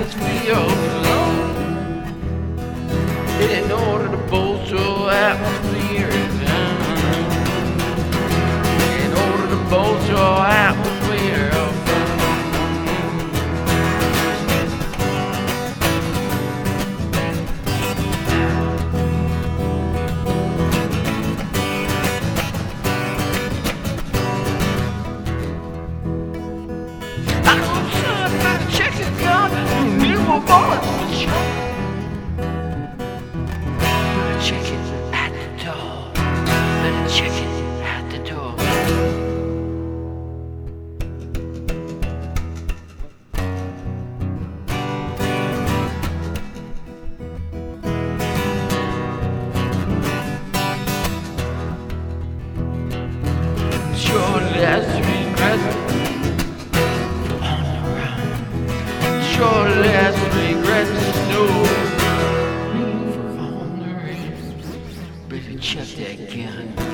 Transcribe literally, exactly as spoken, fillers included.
atmosphere alone. In order to bolster atmosphere, in order to bolster atmosphere. Better check it at the door. Better check it at the door. Sure, last regret on the run. Sure, last regret snow. Better check that gun.